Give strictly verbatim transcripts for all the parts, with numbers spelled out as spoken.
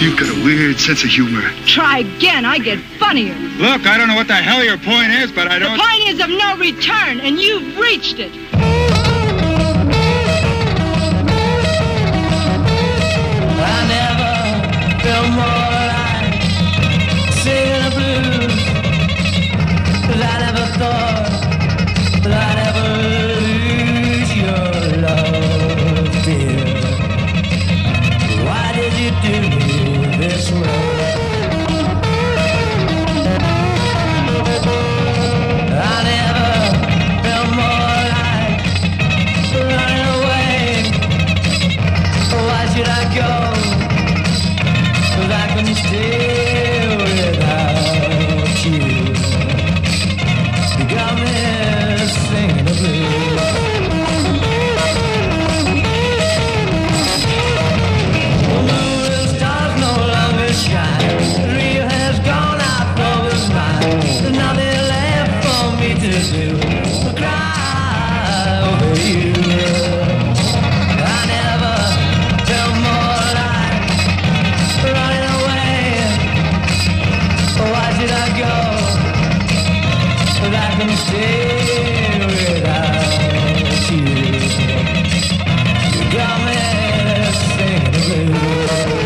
You've got a weird sense of humor. Try again, I get funnier. Look, I don't know what the hell your point is, but I don't... The point is of no return, and you've reached it. I never felt more like singing the blues. 'Cause I never thought that I'd ever lose your love, dear. Why did you do me this way? I never felt more like running away. Why should I go? 'Cause I couldn't stay without you. You got me singing the blues. The moon and stars no longer shine. The real has gone out of his mind. There's nothing left for me to do but cry over you. I never felt more like running away. Why should I go? 'Cause I can stay without you. You got me singing the blues.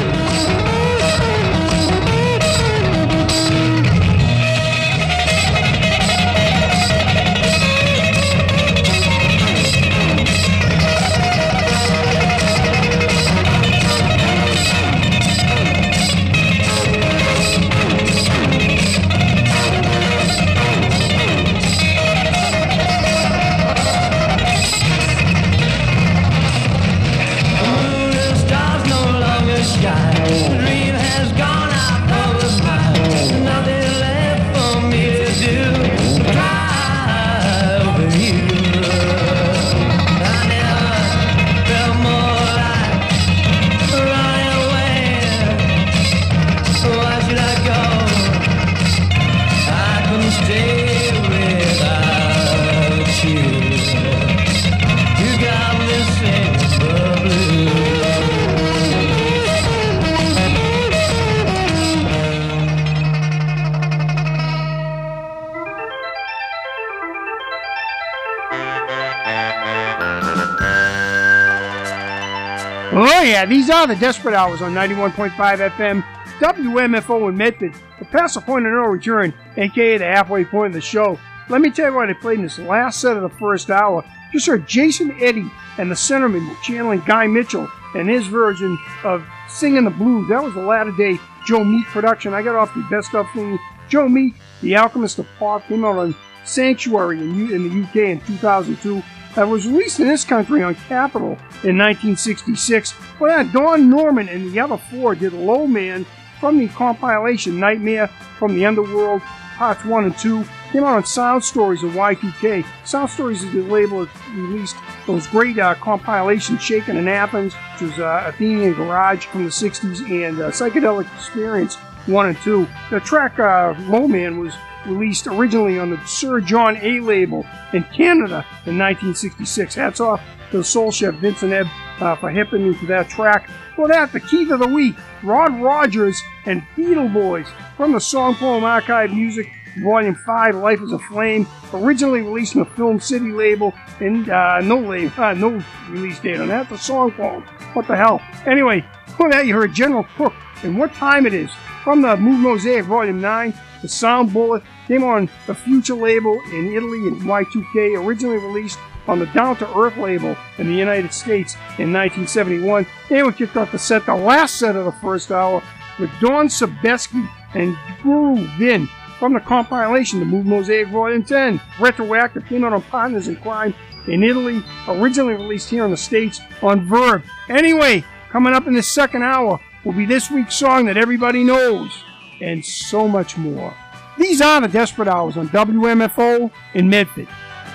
Oh yeah, these are the Desperate Hours on ninety-one point five F M, W M F O in Medford, the past the point of no return, aka the halfway point of the show. Let me tell you what I played in this last set of the first hour. Just heard Jason Eddy and the Centermen channeling Guy Mitchell and his version of Singing the Blues. That was the latter day Joe Meek production. I got off the best of thing. Joe Meek, The Alchemist of Pop, came out on Sanctuary in, U- in the U K in two thousand two. That was released in this country on Capitol in nineteen sixty-six. Well, yeah, Don Norman and the other four did Low Man from the compilation Nightmare from the Underworld, Parts one and two. Came out on Sound Stories of Y two K. Sound Stories is the label that released those great uh, compilations, Shaken in Athens, which was uh, Athenian Garage from the sixties, and uh, Psychedelic Experience one and two. The track uh, Low Man was released originally on the Sir John A label in Canada in nineteen sixty-six. Hats off to the soul chef Vincent Ebb uh, for hipping me to that track. For that, the Key to the Week, Rod Rogers and Beetle Boys from the Song Poem Archive Music, Volume five, Life is a Flame, originally released on the Film City label, and uh, no label, uh, no release date on that. The Song Poem. What the hell? Anyway, for that you heard General Cook and What Time It Is from the Move Mosaic Volume nine. The Sound Bullet came on the Future label in Italy in Y two K, originally released on the Down to Earth label in the United States in nineteen seventy-one. And we kicked off the set, the last set of the first hour, with Don Sebeski and Guru Vin from the compilation, the Move Mosaic Volume ten. Retroactive, came out on Partners in Crime in Italy, originally released here in the States on Verve. Anyway, coming up in the second hour will be this week's song that everybody knows, and so much more. These are the Desperate Hours on W M F O in Medford.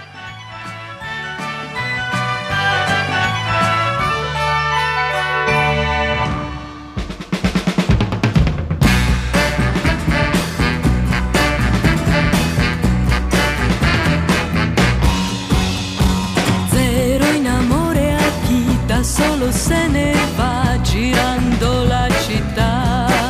Zero in amore a chi da solo se ne va girando la città.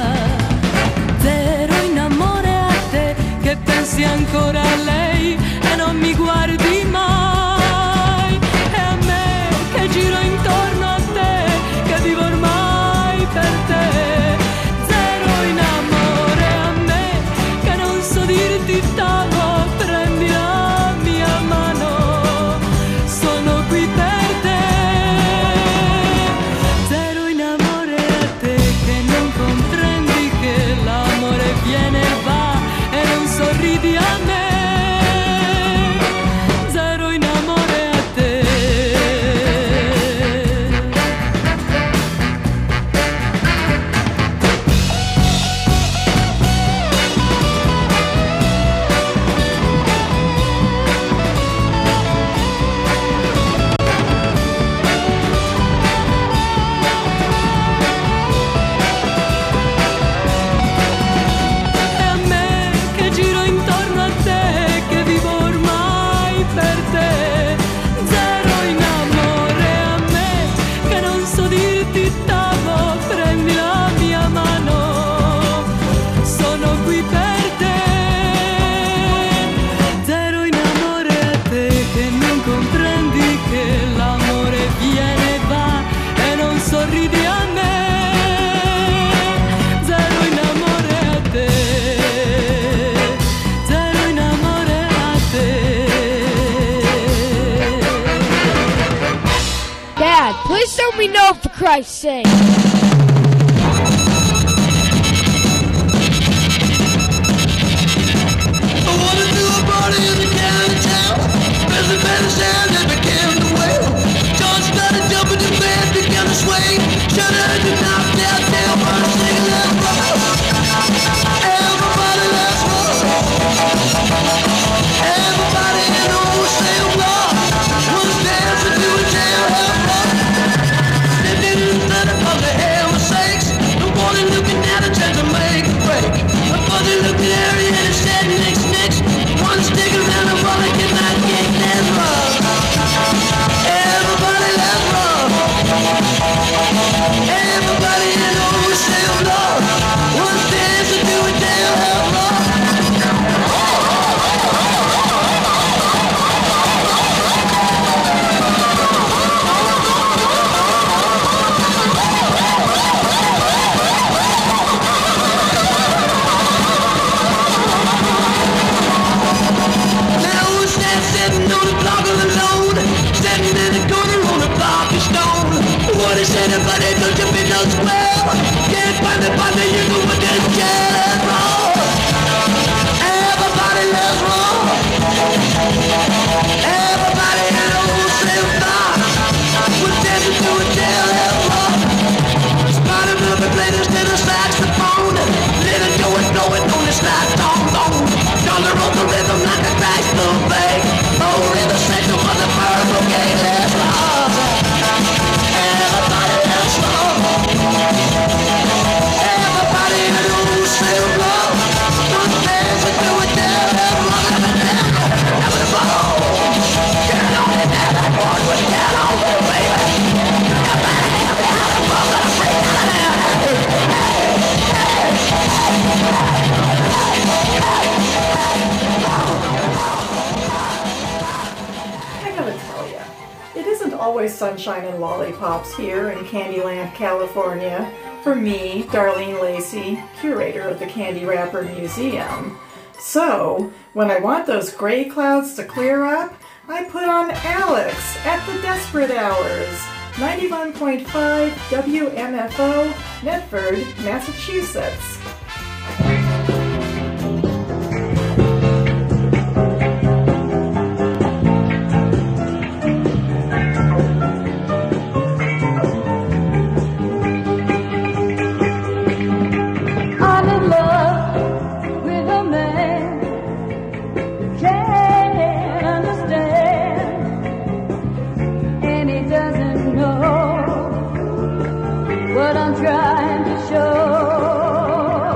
pensi ancora a lei e non mi guardi mai. E a me che giro intorno a te, che vivo ormai per te. Zero in amore a me, che non so dirti t'amo, prendi la mia mano, sono qui per te. Zero in amore a te, che non comprendi che l'amore viene e va e non sorridi a me. Zero in amore a te. E a me che giro intorno a te, che vivo ormai per te. Zero in amore a me, che non so dirti t'amo, prendi la mia mano, sono qui per te. Zero in amore a te, che non comprendi che l'amore viene e va e non sorridi a me. Zero in amore a te, zero in amore a te. Dad, please tell me no for Christ's sake. I wanna do a party in the county town. There's a better sound that became the whale. John started jumping in bed, began to sway. Shut her to knock down, down, but sing that roll. Everybody, let's roll. Everybody in the wholesale block was dancing to a jailhouse rock. Living in the center of the hell sakes. Nobody looking at a chance to make a break. Nobody looking at her and it said next, next. One stick around the wall and get that kick, let's roll. Everybody, let's roll. Everybody in the wholesale block was dancing to a jailhouse rock. Now who's that sitting on the block of the load? Standing in the corner on a block of stone. What is anybody don't you be no swell? Can't find the body you go with this jet roll. Everybody let's roll. Everybody in the wholesale block was dancing to a jailhouse rock. Spotted up and played his little saxophone. Little Joe is blowing on his slide trombone. Dollar on the rhythm like a crash boom bang. Oh, in the section of the purple gate, let's roll. Everybody let's roll. Everybody in the wholesale block was dancing to a jailhouse rock. Have a ball. Get on it now, that boy was down on the baby. I gotta tell ya, it isn't always sunshine and lollipops here in Candyland, California. For me, Darlene Lacey, curator of the Candy Wrapper Museum. So, when I want those gray clouds to clear up, I put on Alex at the Desperate Hours. ninety-one point five W M F O, Medford, Massachusetts. I'm in love with a man who can't understand, and he doesn't know what I'm trying to show.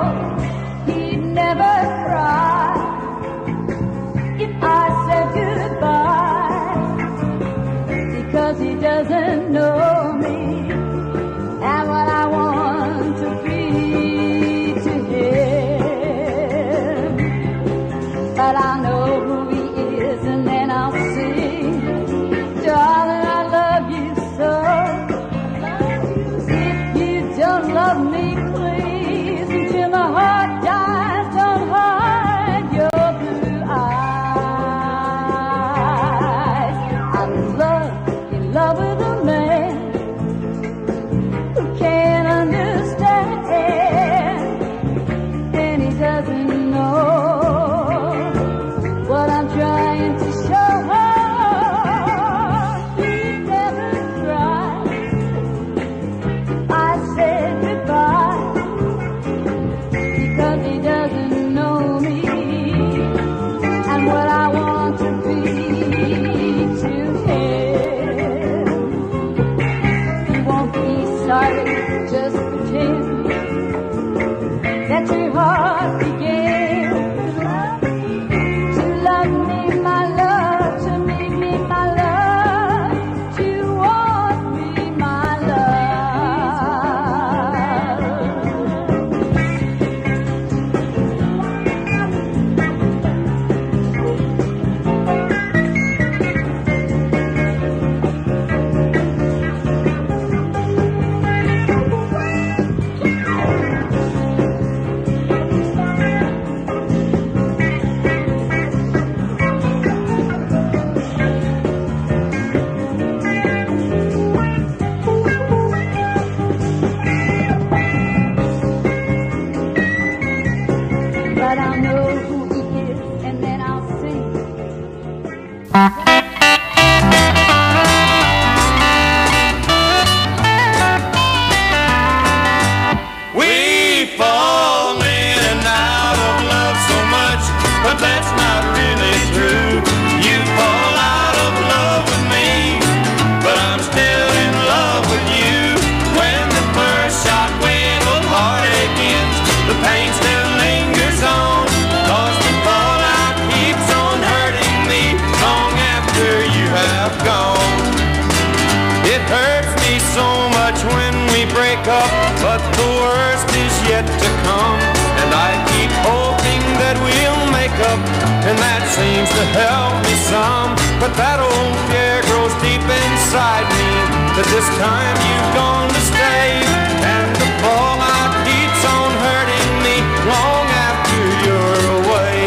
We fall in and out of love so much, but that's not really true. You fall out of love with me, but I'm still in love with you. When the first shot went, the heartache ends, the pain still lingers on, 'cause the fallout keeps on hurting me long after you have gone. It hurts me so much when we break up, but the worst is yet to come. And I keep hoping that we'll make up, and that seems to help me some. But that old fear grows deep inside me, that this time you've gone to stay. And the fallout keeps on hurting me long after you're away.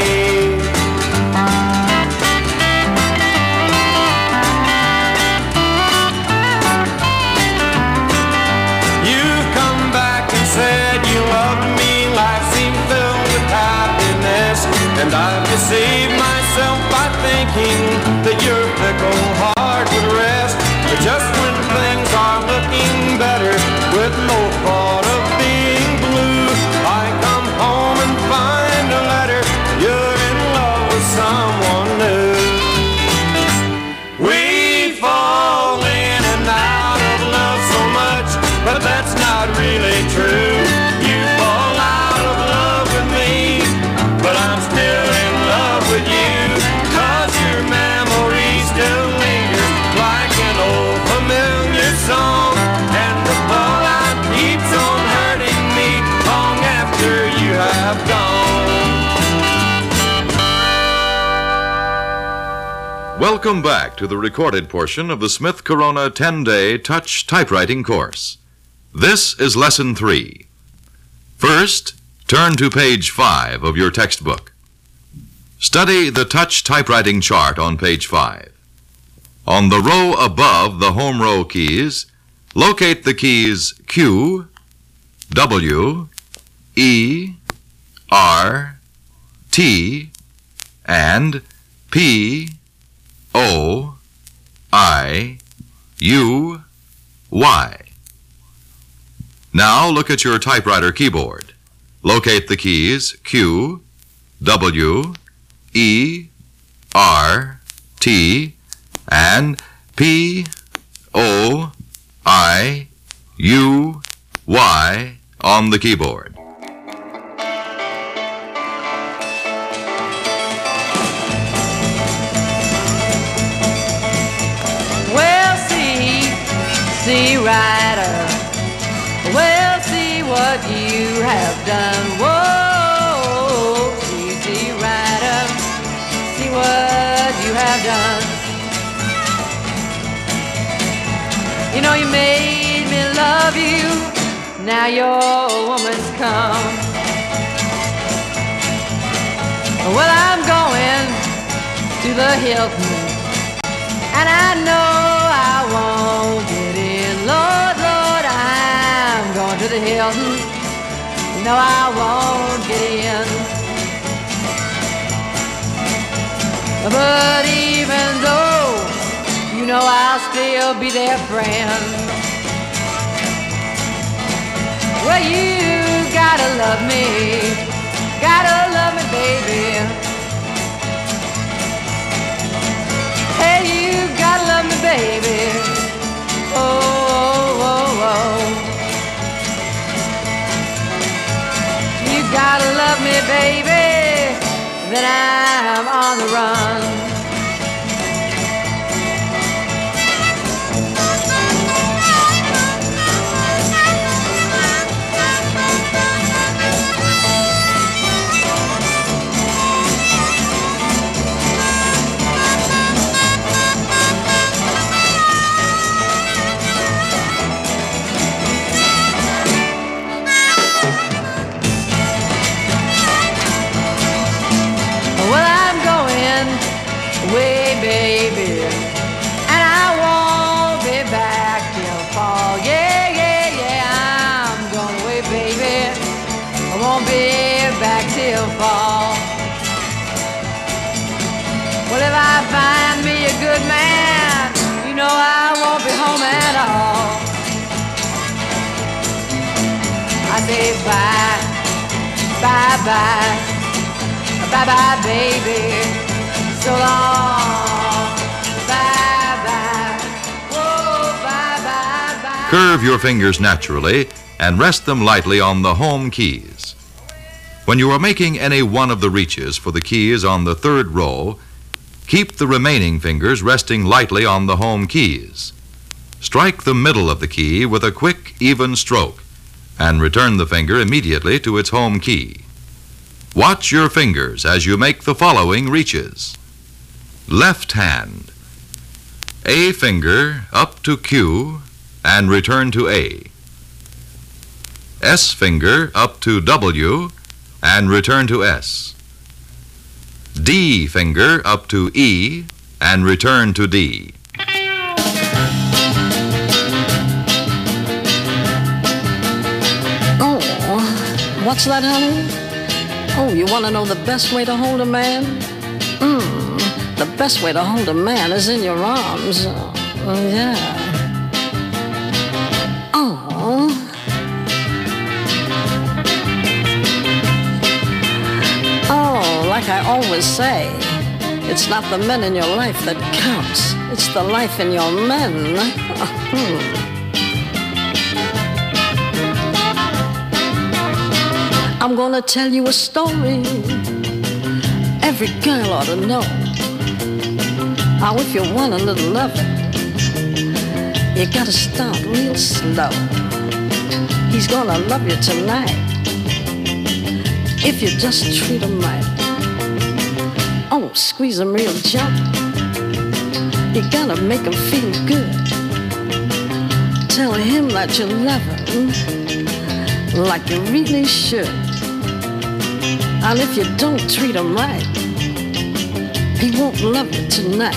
Said you loved me, life seemed filled with happiness, and I've deceived myself by thinking that your fickle heart would rest. But just when things are looking better, with no thought of being blue, I come home and find a letter, you're in love with someone new. We fall in and out of love so much, but that's not really true. You fall out of love with me, but I'm still in love with you, 'cause your memory still lingers like an old familiar song. And the fallout keeps on hurting me long after you have gone. Welcome back to the recorded portion of the Smith Corona ten-day Touch Typewriting course. This is Lesson three. First, turn to page five of your textbook. Study the Touch Typewriting chart on page five. On the row above the home row keys, locate the keys Q, W, E, R, T, and P, O, I, U, Y. Now look at your typewriter keyboard. Locate the keys Q, W, E, R, T, and P, O, I, U, Y on the keyboard. Well, see, see, writer. Well, see what you have done. Whoa, see, see, writer. See what you have done. You know you made me love you. Now your woman's come. Well, I'm going to the Hilton, and I know I won't get in. Lord, Lord, I'm going to the Hilton. No, I won't get in. But even though, you know I'll still be their friend. Well, you gotta love me, gotta love me, baby. Hey, you gotta love me, baby. Oh, oh, oh, oh. You gotta love me, baby. Then I'm on the run. Way, baby, and I won't be back till fall. Yeah, yeah, yeah, I'm going away, baby. I won't be back till fall. Well, if I find me a good man, you know I won't be home at all. I say bye, bye, bye, bye, bye, baby, so long, bye, bye, whoa, bye, bye, bye. Curve your fingers naturally and rest them lightly on the home keys. When you are making any one of the reaches for the keys on the third row, keep the remaining fingers resting lightly on the home keys. Strike the middle of the key with a quick, even stroke and return the finger immediately to its home key. Watch your fingers as you make the following reaches. Left hand. A finger up to Q and return to A. S finger up to W and return to S. D finger up to E and return to D. Oh, what's that, honey? Oh, you want to know the best way to hold a man? Mm, the best way to hold a man is in your arms. Oh, yeah. Oh. Oh, like I always say, it's not the men in your life that counts. It's the life in your men. I'm gonna tell you a story every girl ought to know. Now, if you want a little loving, you gotta start real slow. He's gonna love you tonight if you just treat him right. Oh, squeeze him real gentle. You gotta make him feel good. Tell him that you love him like you really should. And if you don't treat him right, he won't love you tonight.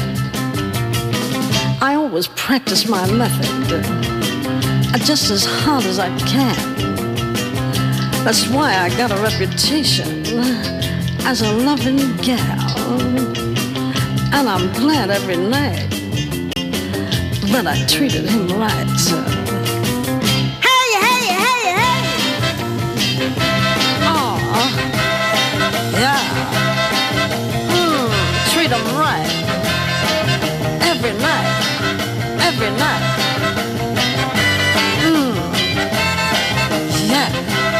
I always practice my method uh, just as hard as I can. That's why I got a reputation as a loving gal. And I'm glad every night that I treated him right. Hey, hey, hey, hey! Oh, yeah. Mm, treat him right. Every night. Every night. Mm, yeah.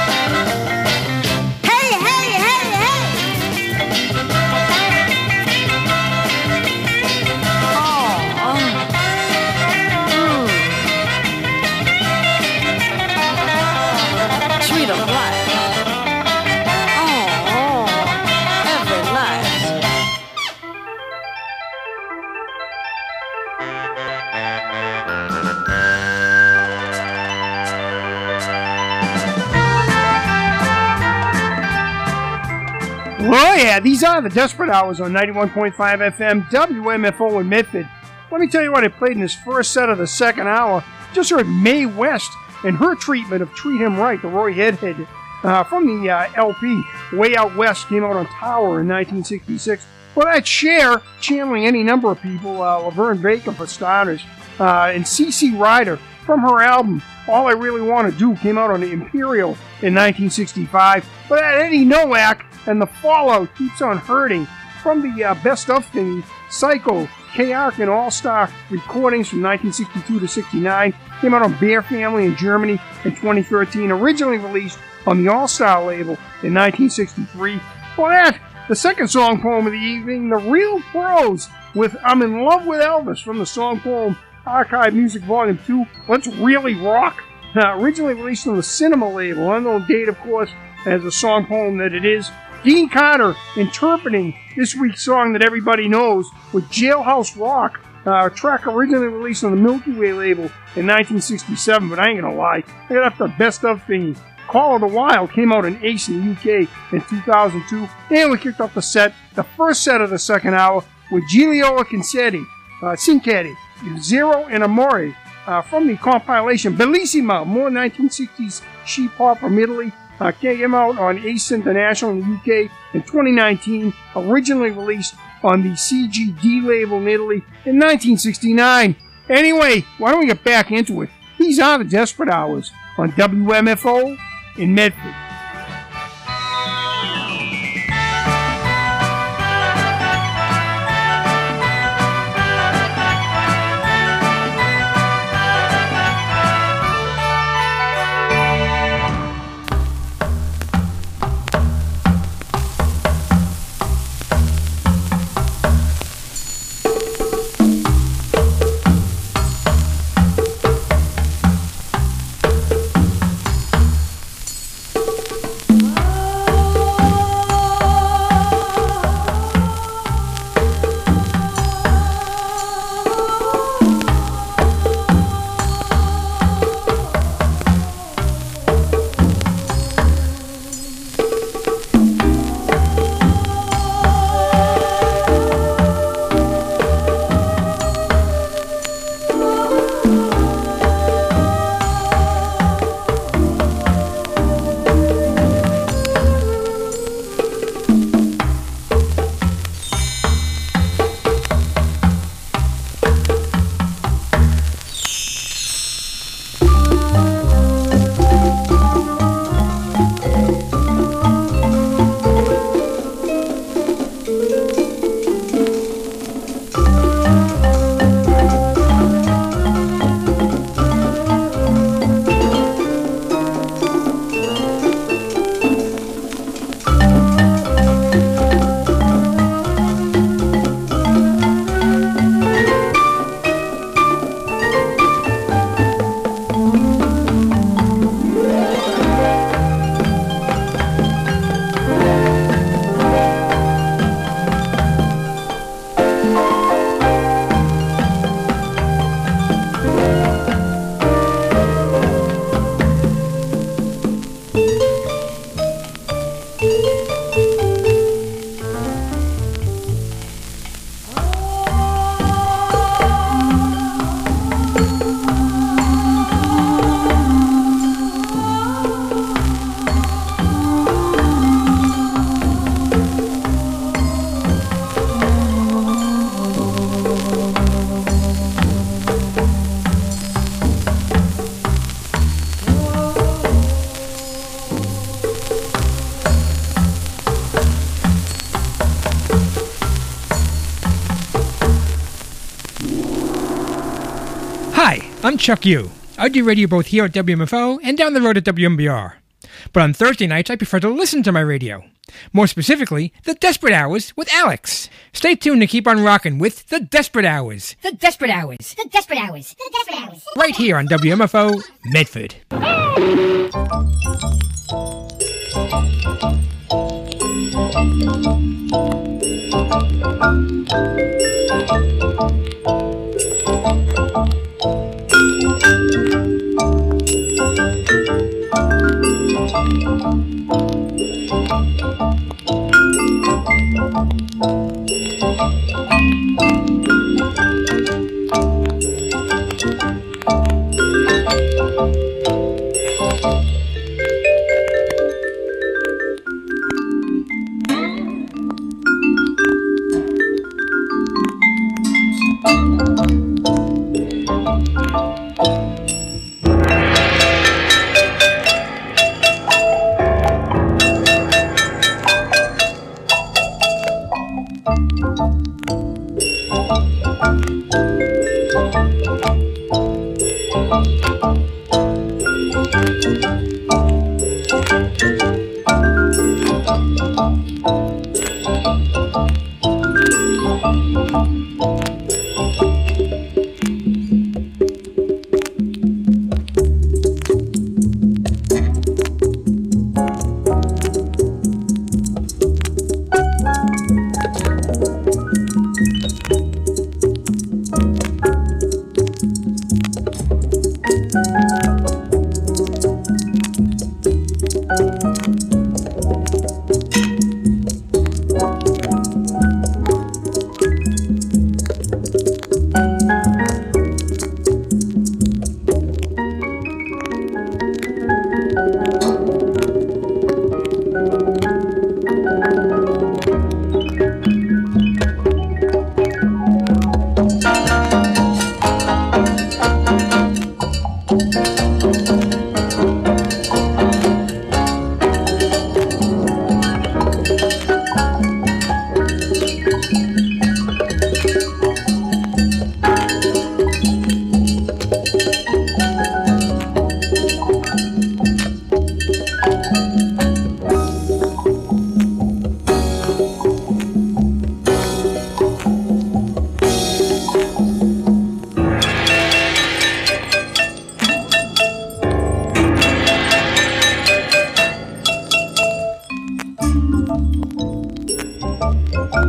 Oh, yeah, these are the Desperate Hours on ninety-one point five F M, W M F O in Medford. Let me tell you what I played in this first set of the second hour. Just heard Mae West and her treatment of Treat Him Right, the Roy Headhead, uh, from the uh, L P Way Out West, came out on Tower in nineteen sixty-six. Well, that's Cher channeling any number of people, uh, Laverne Baker for starters, uh, and C C Ryder from her album All I Really Want to Do came out on the Imperial in nineteen sixty-five. But that Eddie Nowak and the Fallout Keeps on Hurting from the uh, Best Of Thing, Psycho, K-Ark and All-Star recordings from nineteen sixty-two to sixty-nine, came out on Bear Family in Germany in twenty thirteen, originally released on the All-Star label in nineteen sixty-three. For that, the second song poem of the evening, The Real Pros, with I'm in Love with Elvis from the song poem Archive Music Volume two, Let's Really Rock, uh, originally released on the Cinema label, unknown date, of course, as a song poem that it is. Dean Carter interpreting this week's song that everybody knows with Jailhouse Rock, uh, a track originally released on the Milky Way label in nineteen sixty-seven, but I ain't gonna lie, I got the Best Of thingy. Call of the Wild came out in Ace in the U K in two thousand two, and we kicked off the set, the first set of the second hour, with Giulio Cincetti, uh, Cincetti, Zero and Amore, uh, from the compilation Bellissima, more nineteen sixties sheep pop from Italy. uh, came out on Ace International in the U K in twenty nineteen, originally released on the C G D label in Italy in nineteen sixty-nine. Anyway, why don't we get back into it? These are the Desperate Hours on W M F O in Medford. I'm Chuck U. I do radio both here at W M F O and down the road at W M B R. But on Thursday nights, I prefer to listen to my radio. More specifically, The Desperate Hours with Alex. Stay tuned to keep on rocking with The Desperate Hours. The Desperate Hours. The Desperate Hours. The Desperate Hours. Right here on W M F O, Medford.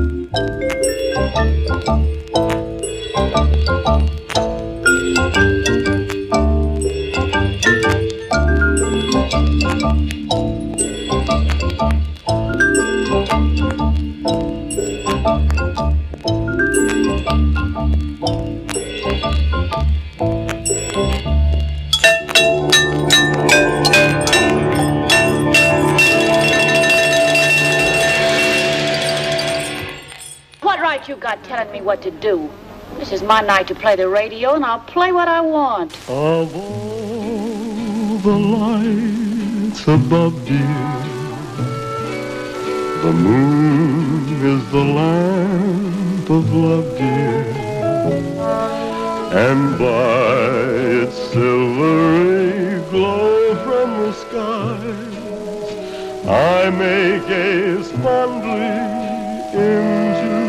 You got telling me what to do. This is my night to play the radio, and I'll play what I want. Of all the lights above, dear, the moon is the lamp of love, dear, and by its silvery glow from the skies, I may gaze fondly into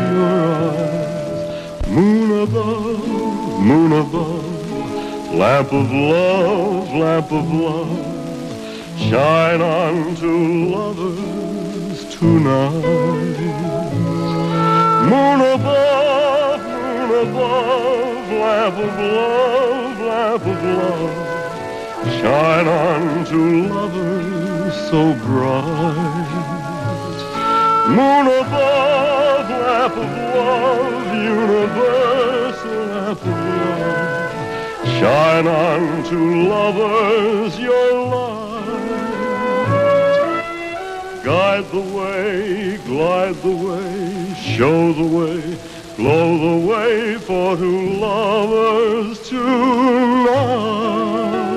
moon above, moon above, lamp of love, lamp of love, shine on to lovers tonight. Moon above, moon above, lamp of love, lamp of love, shine on to lovers so bright. Moon above, lamp of love, universal lamp of love, shine on to lovers your light. Guide the way, glide the way, show the way, glow the way for two lovers tonight.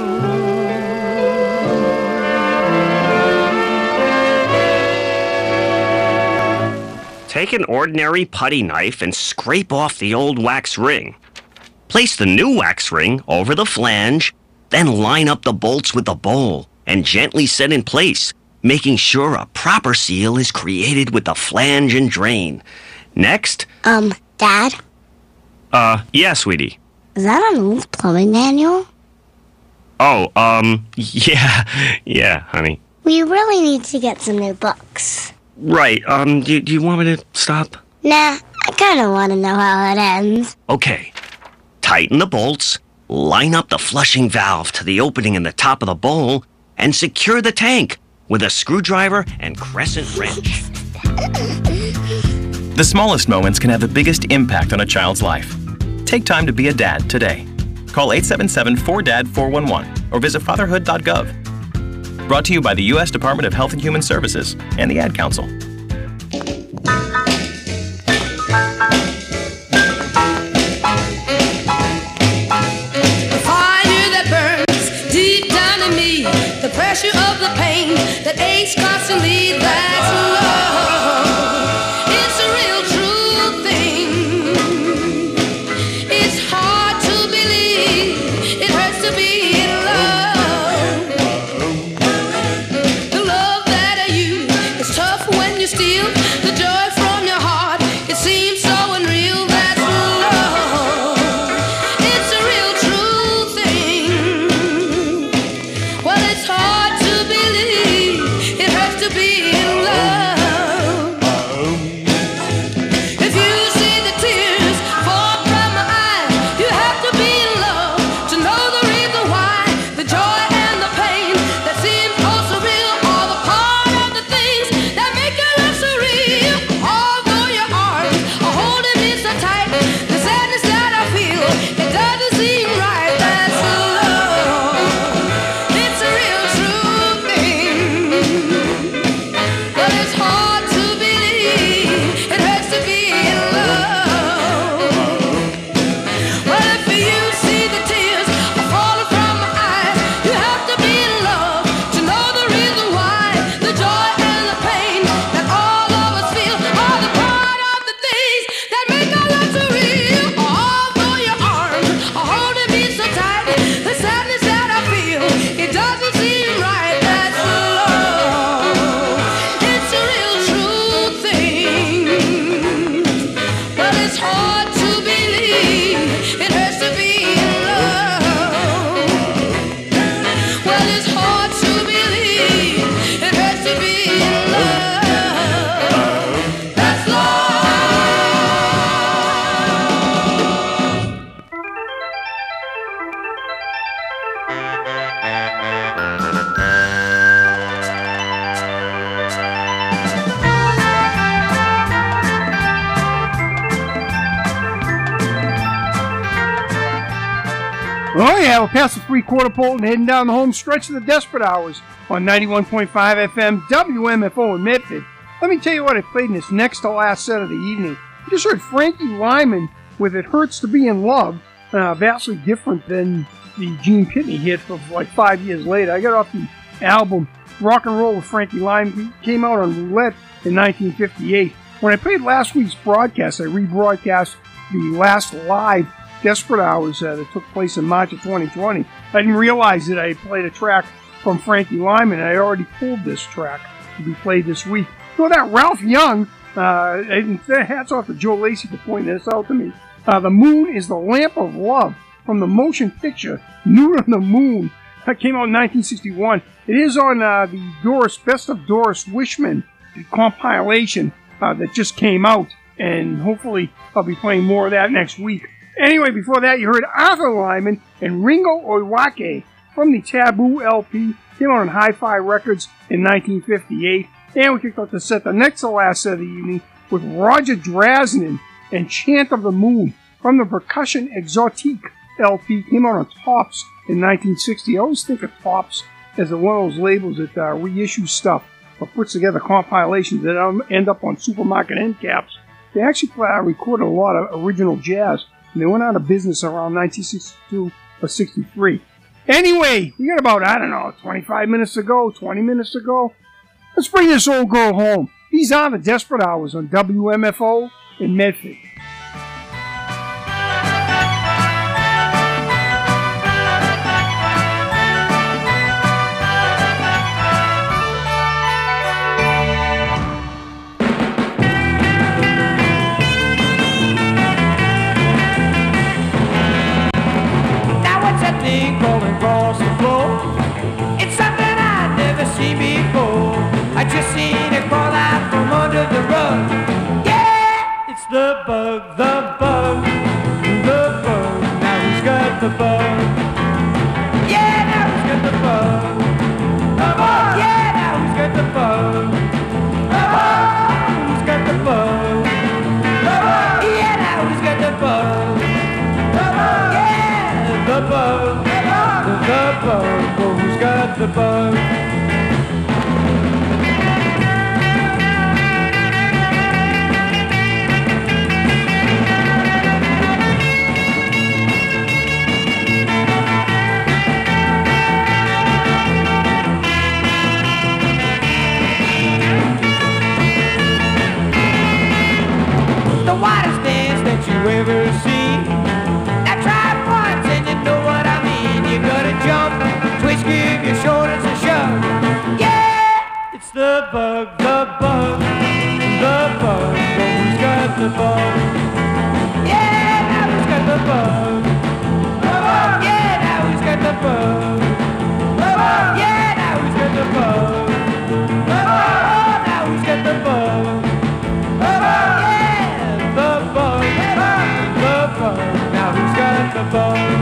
Take an ordinary putty knife and scrape off the old wax ring. Place the new wax ring over the flange, then line up the bolts with the bowl and gently set in place, making sure a proper seal is created with the flange and drain. Next... Um, Dad? Uh, yeah, sweetie. Is that an old plumbing manual? Oh, um, yeah, yeah, honey. We really need to get some new books. Right, um, do, do you want me to stop? Nah, I kinda wanna know how it ends. Okay. Tighten the bolts, line up the flushing valve to the opening in the top of the bowl, and secure the tank with a screwdriver and crescent wrench. The smallest moments can have the biggest impact on a child's life. Take time to be a dad today. Call eight seven seven, four D A D, four one one or visit fatherhood dot gov. Brought to you by the U S Department of Health and Human Services and the Ad Council. The fire that burns deep down in me, the pressure of the pain that aches constantly, that's love. It's a real true thing. It's hard to believe, it hurts to be in love. The love that I use is tough when you steal the joy from your heart. It seems so unreal, that's love. It's a real true thing. Well, it's hard to believe, it hurts to be in love. If you see the tears fall from my eyes, you have to be in love to know the reason why. The joy and the pain that seems oh so real are the part of the things that make your love so real. Although your arms are holding me so tight, the sadness that I feel, it doesn't seem right. That's love. It's a real true thing. But it's hard to believe, it hurts to be in love. Well, if you see the tears are falling from my eyes, you have to be in love to know the reason why. The joy and the pain that all of us feel are the part of the things that make our love so real. Although your arms are holding me so tight, the sadness that I feel, it doesn't seem right. That's love. It's a real true thing. But it's hard to believe, it hurts to be in love. Well, it's hard to believe, it hurts to be in love. That's love. Oh yeah, we're past the three-quarter pole and heading down the home stretch of the Desperate Hours on ninety-one point five F M W M F O in Medford. Let me tell you what I played in this next to last set of the evening. You just heard Frankie Lyman with It Hurts to Be in Love, uh, vastly different than the Gene Pitney hit of like five years later. I got off the album Rock and Roll with Frankie Lyman, came out on Roulette in nineteen fifty-eight. When I played last week's broadcast, I rebroadcast the last live Desperate Hours uh, that took place in March of twenty twenty. I didn't realize that I had played a track from Frankie Lyman. I already pulled this track to be played this week. So that Ralph Young, uh, and hats off to Joe Lacey for pointing this out to me. Uh, the Moon is the Lamp of Love from the motion picture Nude on the Moon. That came out in nineteen sixty-one. It is on uh, the Doris Best of Doris Wishman compilation uh, that just came out, and hopefully I'll be playing more of that next week. Anyway, before that, you heard Arthur Lyman and Ringo Oiwake from the Taboo L P. Came out on Hi-Fi Records in nineteen fifty-eight. And we kicked off the set, the next to last set of the evening, with Roger Drasnin and Chant of the Moon from the Percussion Exotique L P. Came out on Tops in nineteen sixty. I always think of Tops as one of those labels that uh, reissues stuff or puts together compilations that um, end up on supermarket end caps. They actually uh, recorded a lot of original jazz, and they went out of business around nineteen sixty-two or sixty-three. Anyway, we got about, I don't know, twenty-five minutes to go, twenty minutes to go. Let's bring this old girl home. These are the Desperate Hours on W M F O in Medford. Going across the floor, it's something I've never seen before. I just seen it crawl out from under the rug. Yeah, it's the bug, the bug, the bug. Now who's got the bug? Yeah, now who's got the bug? The bug. Yeah, now who's got the bug? The bug. Who's got the bug? The bug. Yeah, now who's got the bug? The bug. Yeah, the bug. The bug, oh, who's got the bug? The widest dance that you ever see. Now try it once and you know what I mean. You gotta jump, twist, give your shoulders a shove. Yeah, it's the bug, the bug, the bug. Oh, who's got the bug? Yeah, now who's got the bug? The bug. Yeah, now who's got the bug? The bug. Yeah, now who's got the bug? The bug. Oh, now who's got the bug? The bug. Yeah, the bug, the bug. Now who's got the bug?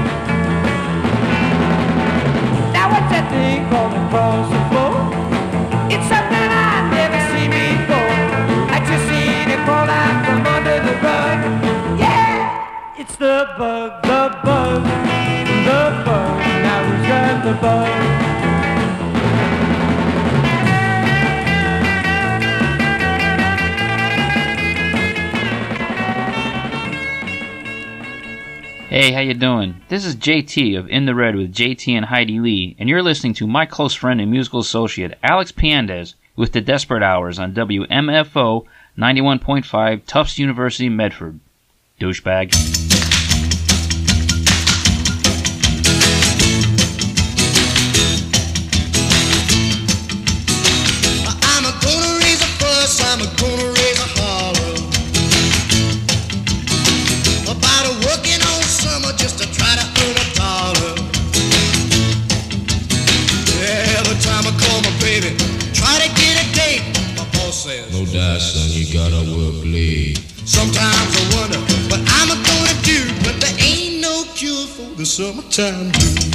What's that thing called across the floor? It's something I've never seen before. I just seen it crawl out from under the rug. Yeah, it's the bug, the bug, the bug. Now who's got the bug? Hey, how you doing? This is J T of In the Red with J T and Heidi Lee, and you're listening to my close friend and musical associate, Alex Piandez, with the Desperate Hours on W M F O ninety-one point five Tufts University, Medford. Douchebag. I'm gonna raise a fuss, I'm gonna raise a holler about a working on summer just to try to earn a dollar. Every time I call my baby, try to get a date, my boss says, no doubt, son, you gotta work late. Sometimes I wonder what I'm gonna do, but there ain't no cure for the summertime blues.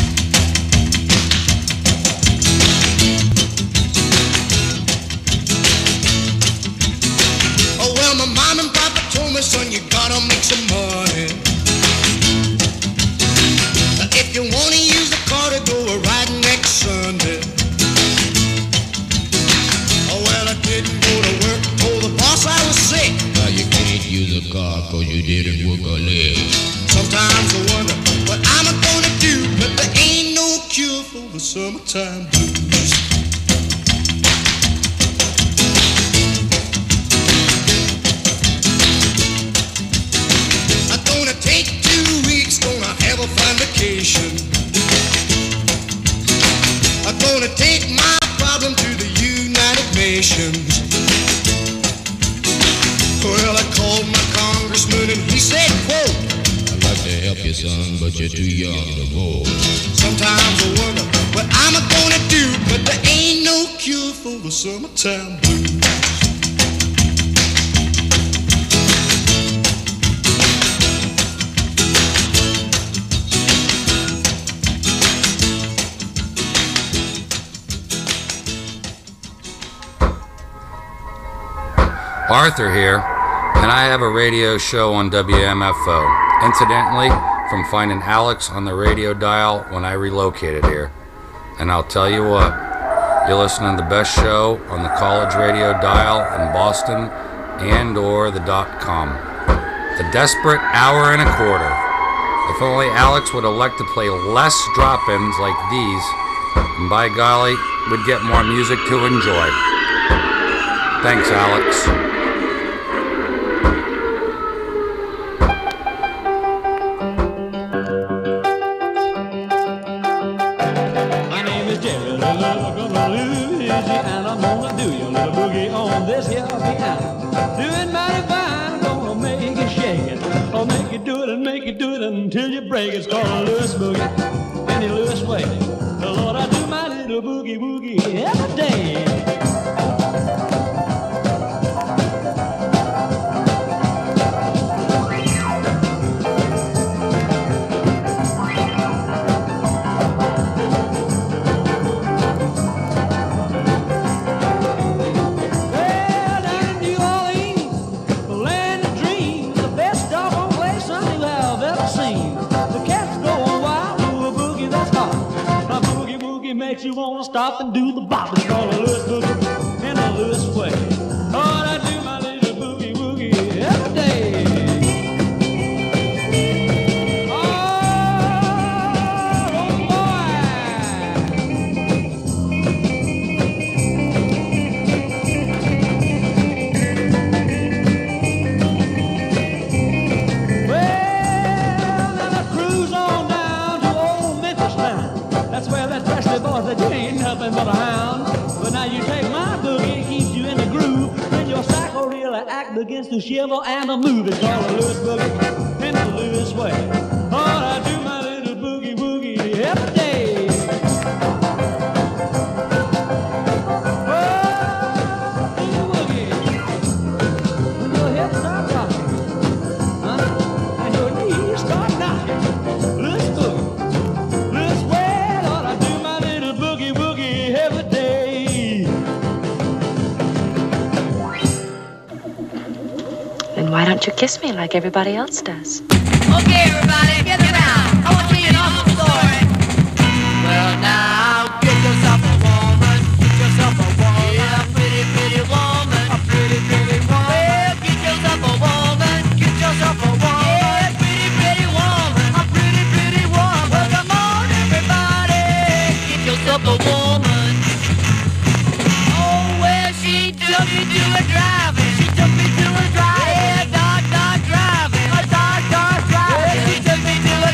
Oh well, my mom and papa told me, son, you gotta make some money. cigar cause you didn't work a leg. Sometimes I wonder what I'm gonna do, but there ain't no cure for the summertime blues. I'm gonna take two weeks, gonna have a fun vacation. I'm gonna take my problem to the United Nations. Well, I called my congressman and he said, quote, I'd like to help you, son, but you're too young to vote. Sometimes I wonder what I'm gonna do, but there ain't no cure for the summertime blues. Arthur here, and I have a radio show on W M F O. Incidentally, from finding Alex on the radio dial when I relocated here. And I'll tell you what, you're listening to the best show on the college radio dial in Boston and or the dot com. The Desperate Hour and a Quarter. If only Alex would elect to play less drop-ins like these, and by golly, we'd get more music to enjoy. Thanks, Alex. And I'm gonna do your little boogie on this here piano. Doing mighty fine, I'm gonna make it shake it. I'll make you do it and make you do it until you break it. It's called a Lewis boogie, any Lewis way. Lord, I do my little boogie woogie every day. You wanna stop and do the bop. It's called a Lewis boogie in a Lewis way. Lord, I do my little boogie woogie every day. That you ain't nothing but a hound. But now you take my boogie, it keeps you in the groove. When your psycho really act begins to shiver and a move. It's called a Lewis boogie in a Lewis way. Oh, I do my little boogie woogie every day. Oh, boogie woogie. When your hips start rocking, huh? And your knees start knocking. Lewis boogie. Why don't you kiss me like everybody else does? Okay, everybody, get down. I want to hear an awful story. Well, now, get yourself a woman. Get yourself a woman. Yeah, a pretty, pretty woman. A pretty, pretty woman. Well, get yourself a woman. Get yourself a woman. Yeah, pretty, pretty woman. A pretty, pretty woman. Well, come on, everybody. Get yourself a woman. Oh, well, she took me to a driving. She took me to a driving. She took me to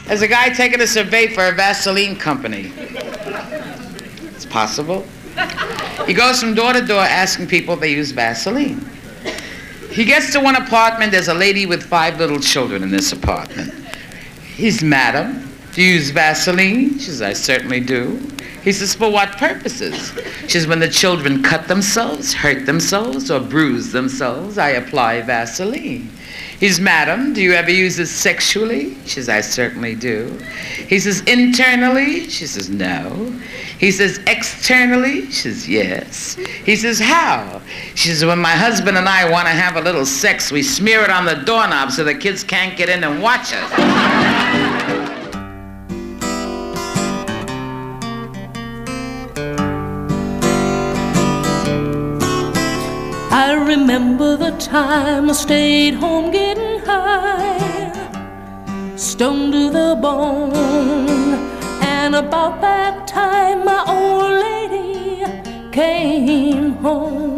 There's a guy taking a survey for a Vaseline company. It's possible. He goes from door to door asking people if they use Vaseline. He gets to one apartment. There's a lady with five little children in this apartment. He's, "Madam, do you use Vaseline?" She says, "I certainly do." He says, "For what purposes?" She says, "When the children cut themselves, hurt themselves, or bruise themselves, I apply Vaseline." He says, "Madam, do you ever use it sexually?" She says, "I certainly do." He says, "Internally?" She says, "No." He says, "Externally?" She says, "Yes." He says, "How?" She says, "When my husband and I want to have a little sex, we smear it on the doorknob so the kids can't get in and watch us." I remember the time I stayed home getting high, stoned to the bone, and about that time my old lady came home.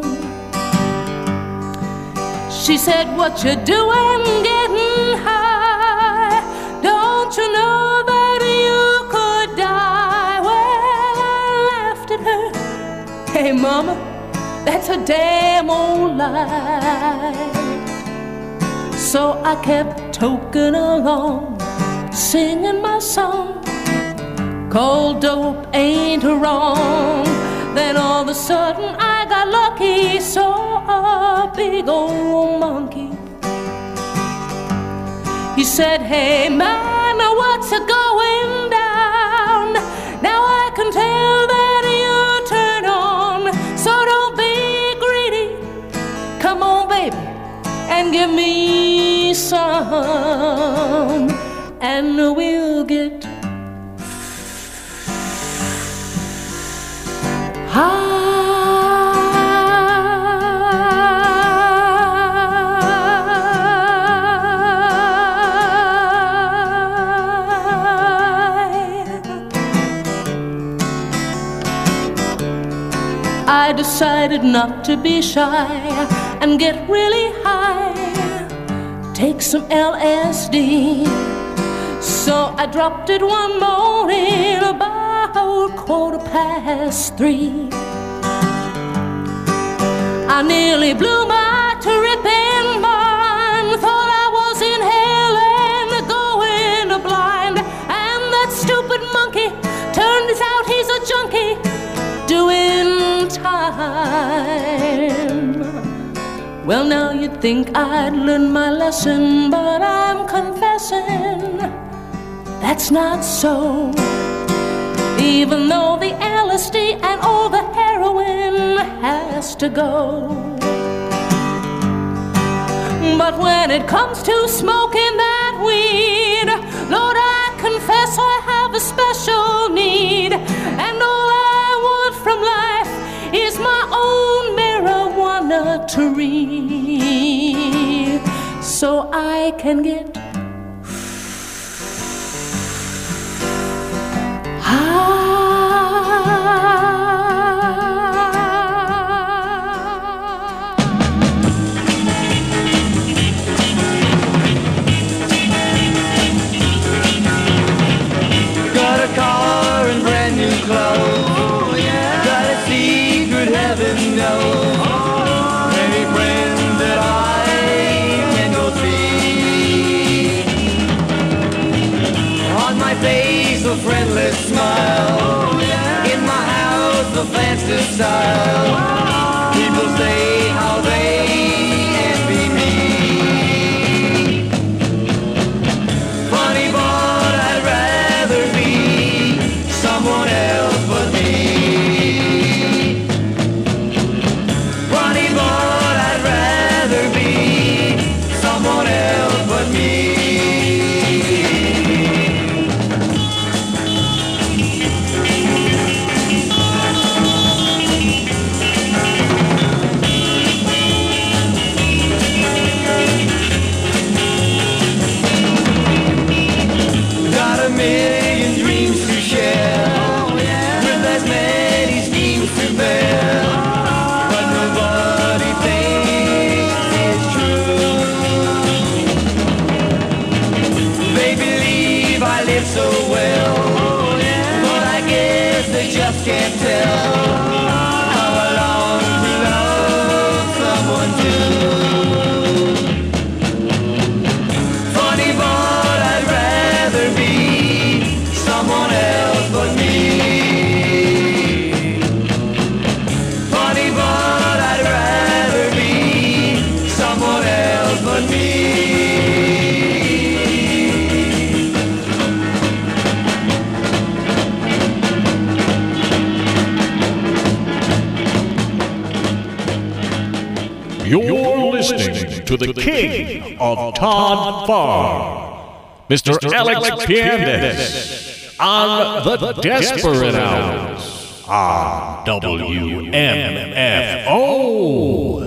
She said, "What you doing getting high? Don't you know that you could die?" Well, I laughed at her. "Hey, Mama, that's a damn old lie." So I kept toking along, singing my song called "Dope Ain't Wrong." Then all of a sudden I got lucky, saw a big old monkey. He said, "Hey man, what's a going down? Now I can tell that you turn on, so don't be greedy. Come on, baby, and give me some, and we'll get high." I decided not to be shy and get really high, take some L S D. So I dropped it one morning about quarter past three. I nearly blew my tripping mind, thought I was in hell and going blind. And that stupid monkey turned out he's a junkie doing time. Well, now you'd think I'd learned my lesson, but I'm confessing that's not so. Even though the L S D and all the heroin has to go. But when it comes to smoking that weed, Lord, I confess I have a special need. And all I want from life is my own marijuana tree, so I can get high. Got a car and brand new clothes. Oh, yeah. Got a secret heaven knows. Oh, many friends that I can go see. On my face a friendless smile. Oh, yeah. In my house a fancy style. Oh, people say how they envy me. Funny, but I'd rather be someone else but me. Funny, but I'd rather be someone else but me. You're listening to the king of Todd Farr, Mister Alex Piandes, on the Desperate Hours on W M F O.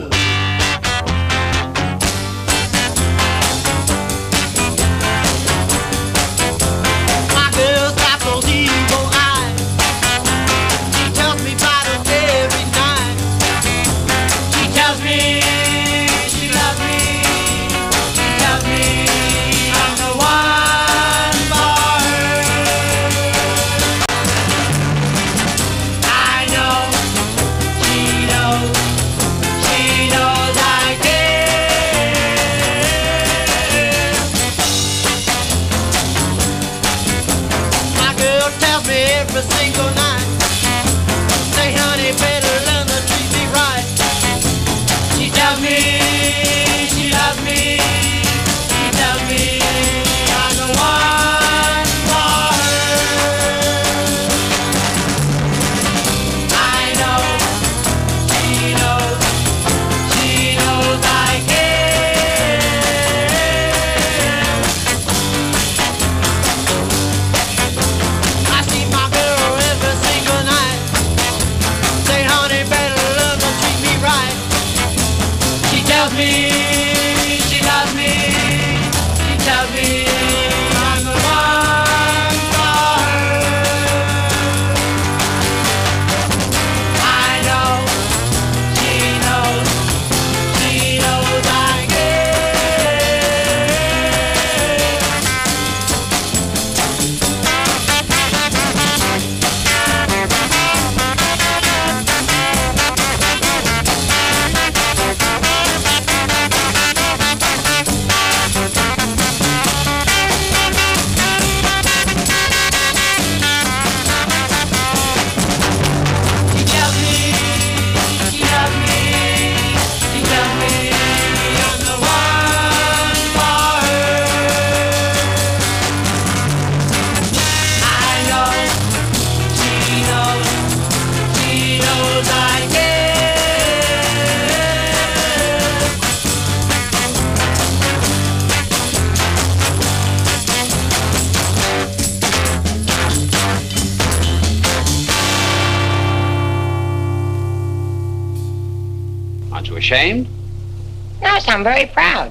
Ashamed? Yes, I'm very proud.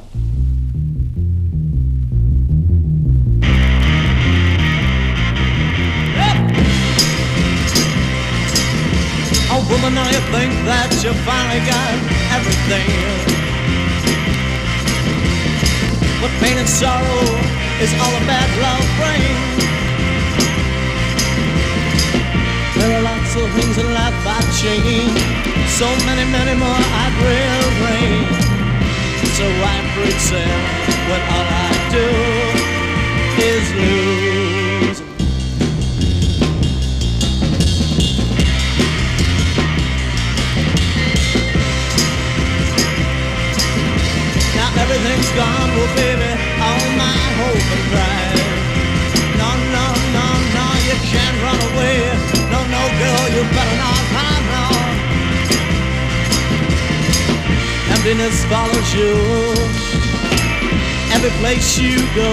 Oh, woman, now you think that you finally got everything. But pain and sorrow is all a bad love brings. There are lots of things in life I change. So many, many more I'd rearrange. So I pretend when all I do is lose. Now everything's gone, well baby, all my hope and pride. No, no, no, no, you can't run away. No, no, girl, you better not hide now. Emptiness follows you every place you go.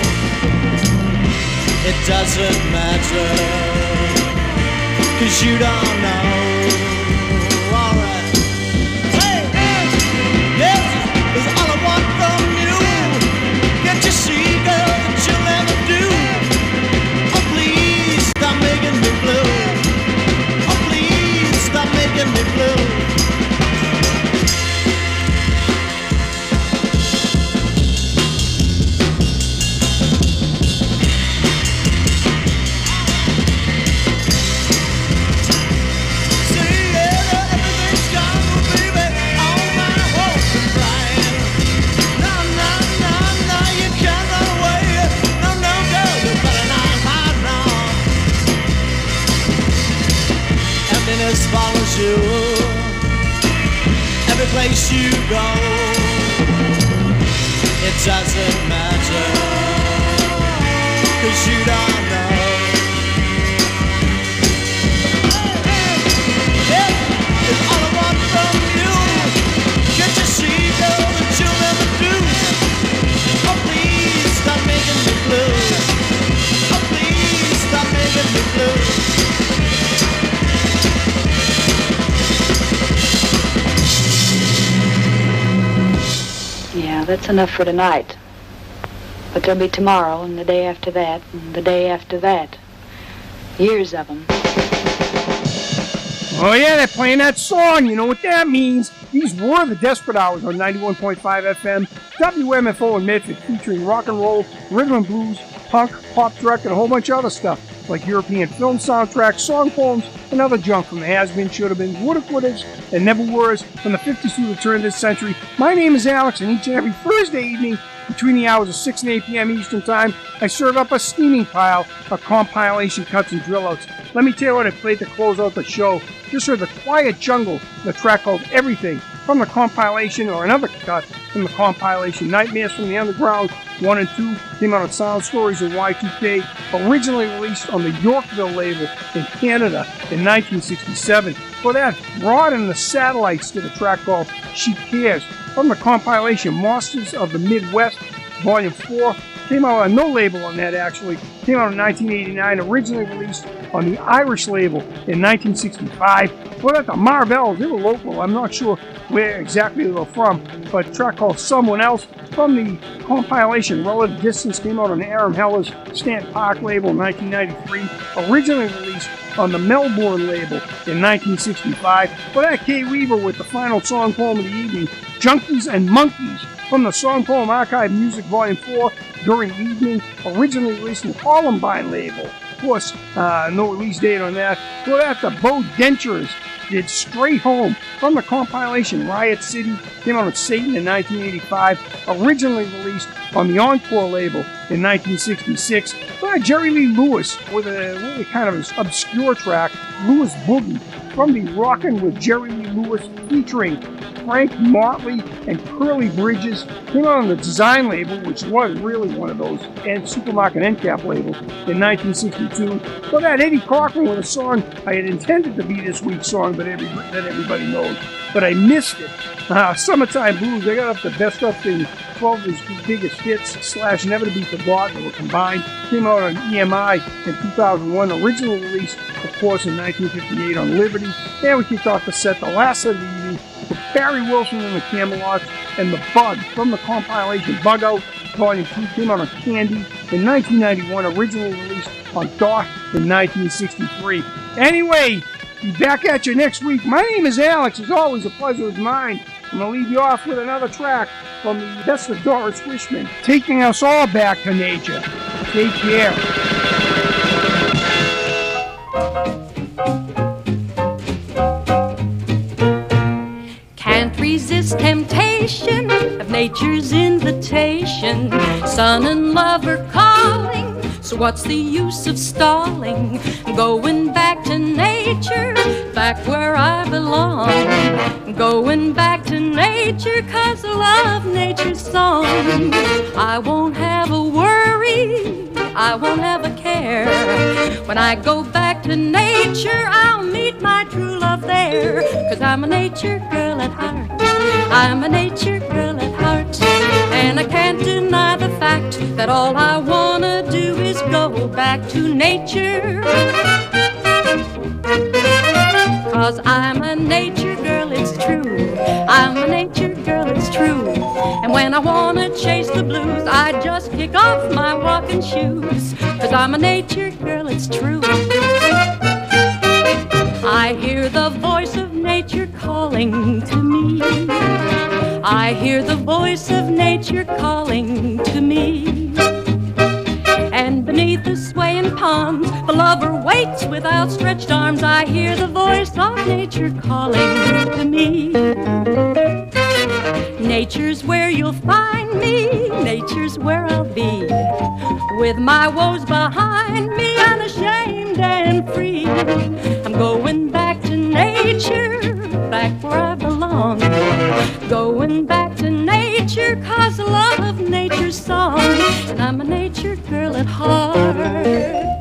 It doesn't matter, 'cause you don't know. Alright. Hey, this is all I want from you. Can't you see, girl, that you'll never do? Oh, please stop making me blue. Oh, please stop making me blue. Follows you every place you go. It doesn't matter, 'cause you don't know. It is all I want from you. Can't you see? that's enough for tonight. But there'll be tomorrow, and the day after that, and the day after that. Years of them. Oh yeah, they're playing that song. You know what that means. These were the Desperate Hours on ninety-one point five F M, W M F O in Medford, featuring rock and roll, rhythm and blues, punk, pop truck, and a whole bunch of other stuff, like European film soundtracks, song poems, and other junk from the has-been, should-have-been, woulda-couldas, and never-weres from the fifties through the turn of this century. My name is Alex, and each and every Thursday evening, between the hours of six and eight p.m. Eastern Time, I serve up a steaming pile of compilation cuts and drill-outs. Let me tell you what I played to close out the show. Just heard The Quiet Jungle, the track called Everything, from the compilation, or another cut from the compilation Nightmares from the Underground one and two, came out on Sound Stories in Y two K, originally released on the Yorkville label in Canada in nineteen sixty-seven. For that, Rod and the Satellites did a track called She Cares, from the compilation Monsters of the Midwest, Volume four, came out on no label on that actually, came out in nineteen eighty-nine, originally released on the Irish label in nineteen sixty-five. For that, the Marvels, they were local, I'm not sure where exactly they were from, but a track called Someone Else, from the compilation Relative Distance, came out on Aram Heller's Stanton Park label in nineteen ninety-three, originally released on the Melbourne label in nineteen sixty-five. For that, Kay Weaver with the final song poem of the evening, Junkies and Monkeys, from the Song Poem Archive Music Volume four, During the Evening, originally released on the Columbine label. Of course, uh, no release date on that. For that, the Bo Dentures did Straight Home, from the compilation Riot City, came out on Satan in nineteen eighty-five, originally released on the Encore label in nineteen sixty-six. By Jerry Lee Lewis with a really kind of an obscure track, Lewis Boogie, from the Rockin' with Jerry Lee Lewis, featuring Frank Motley and Curly Bridges, came out on the Design label, which was really one of those and Supermarket End Cap labels, in nineteen sixty-two. So that, Eddie Cochran with a song I had intended to be this week's song, but every, that everybody knows, but I missed it. Uh, Summertime Blues, I got up the best of the twelve of his biggest hits, slash Never to Be Forgotten, were combined, came out on E M I in two thousand one, originally released, of course, in nineteen fifty-eight on Liberty. And we kicked off the set, the last set of the evening, with Barry Wilson and the Camelots and The Bug, from the compilation Bug Out, Volume two, came out on Candy in nineteen ninety-one, originally released on Dot in nineteen sixty-three. Anyway, be back at you next week. My name is Alex. It's always a pleasure of mine. I'm going to leave you off with another track from the best of Doris Fishman, taking us all back to nature. Take care. Can't resist temptation of nature's invitation. Son and lover calling, so what's the use of stalling? Going back to nature, back where I belong. Going back to nature, 'cause I love nature's song. I won't have a worry, I won't have a care. When I go back to nature, I'll meet my true love there. 'Cause I'm a nature girl at heart, I'm a nature girl at heart. And I can't deny the fact that all I wanna do is go back to nature. 'Cause I'm a nature girl, it's true. I'm a nature girl, it's true. And when I wanna chase the blues, I just kick off my walking shoes. 'Cause I'm a nature girl, it's true. I hear the voice of nature calling to me. I hear the voice of nature calling to me. And beneath the swaying palms, the lover waits with outstretched arms. I hear the voice of nature calling to me. Nature's where you'll find me, nature's where I'll be. With my woes behind me, unashamed and free. I'm going back to nature, back where I belong. Going back to nature, 'cause I love nature's song. And I'm a nature girl at heart.